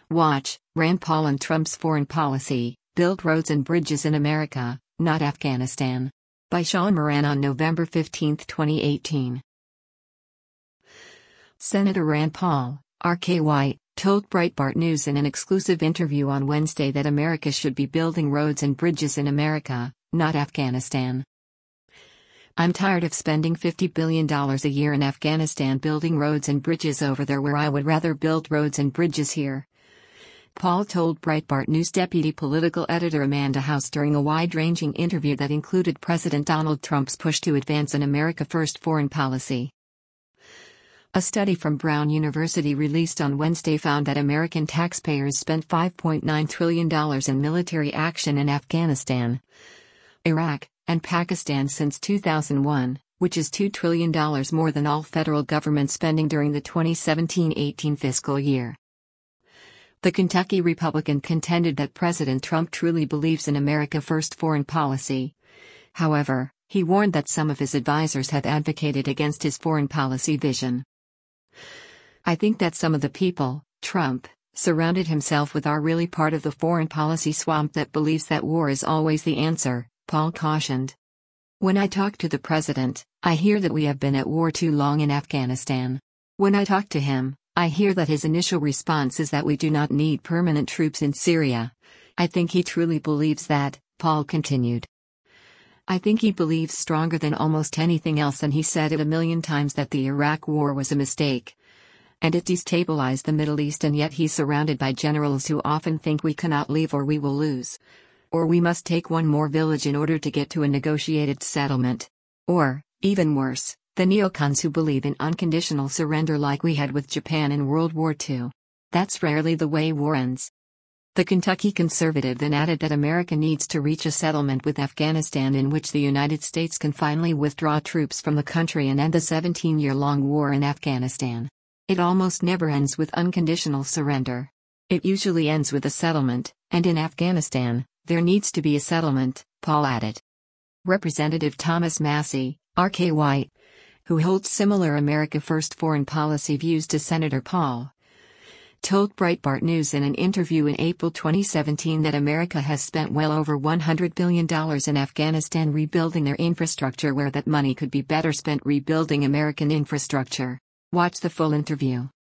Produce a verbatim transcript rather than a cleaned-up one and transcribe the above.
Watch, Rand Paul and Trump's Foreign Policy, Build Roads and Bridges in America, Not Afghanistan. By Sean Moran on November fifteenth, twenty eighteen. Senator Rand Paul, R K Y, told Breitbart News in an exclusive interview on Wednesday that America should be building roads and bridges in America, not Afghanistan. "I'm tired of spending fifty billion dollars a year in Afghanistan building roads and bridges over there where I would rather build roads and bridges here," Paul told Breitbart News deputy political editor Amanda House during a wide-ranging interview that included President Donald Trump's push to advance an America First foreign policy. A study from Brown University released on Wednesday found that American taxpayers spent five point nine trillion dollars in military action in Afghanistan, Iraq, and Pakistan since two thousand one, which is two trillion dollars more than all federal government spending during the twenty seventeen eighteen fiscal year. The Kentucky Republican contended that President Trump truly believes in America First foreign policy. However, he warned that some of his advisors have advocated against his foreign policy vision. "I think that some of the people, Trump, surrounded himself with are really part of the foreign policy swamp that believes that war is always the answer," Paul cautioned. "When I talk to the president, I hear that we have been at war too long in Afghanistan. When I talk to him, I hear that his initial response is that we do not need permanent troops in Syria. I think he truly believes that," Paul continued. "I think he believes stronger than almost anything else, and he said it a million times that the Iraq war was a mistake. And it destabilized the Middle East, and yet he's surrounded by generals who often think we cannot leave or we will lose. Or we must take one more village in order to get to a negotiated settlement. Or, even worse, the neocons who believe in unconditional surrender like we had with Japan in World War Two. That's rarely the way war ends." The Kentucky conservative then added that America needs to reach a settlement with Afghanistan in which the United States can finally withdraw troops from the country and end the seventeen-year-long war in Afghanistan. "It almost never ends with unconditional surrender. It usually ends with a settlement, and in Afghanistan, there needs to be a settlement," Paul added. Representative Thomas Massie, R K Y, who holds similar America First foreign policy views to Senator Paul, told Breitbart News in an interview in April twenty seventeen that America has spent well over one hundred billion dollars in Afghanistan rebuilding their infrastructure, where that money could be better spent rebuilding American infrastructure. Watch the full interview.